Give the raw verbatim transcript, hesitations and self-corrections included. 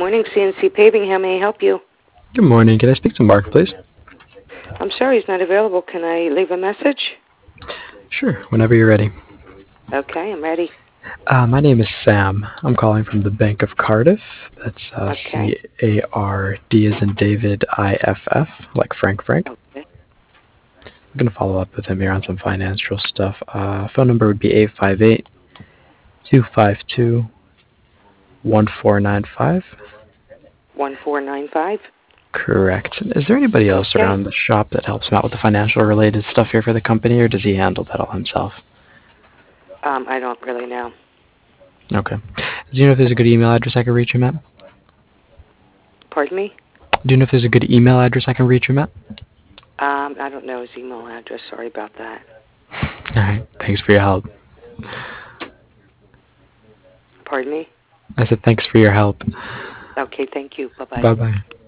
morning, C N C Paving. How may I help you? Good morning. Can I speak to Mark, please? I'm sorry, he's not available. Can I leave a message? Sure, whenever you're ready. Okay, I'm ready. Uh, my name is Sam. I'm calling from the Bank of Cardiff. That's uh, Okay. C A R D as in David, I F F, like Frank Frank. Okay. I'm going to follow up with him here on some financial stuff. Uh, phone number would be eight five eight, two five two, one four nine five. one four nine five? Correct. Is there anybody else Okay. around the shop that helps him out with the financial related stuff here for the company, or does he handle that all himself? Um, I don't really know. Okay. Do you know if there's a good email address I can reach him at? Pardon me? Do you know if there's a good email address I can reach him at? Um, I don't know his email address. Sorry about that. Alright, thanks for your help. Pardon me? I said thanks for your help. Okay, thank you. Bye-bye. Bye bye.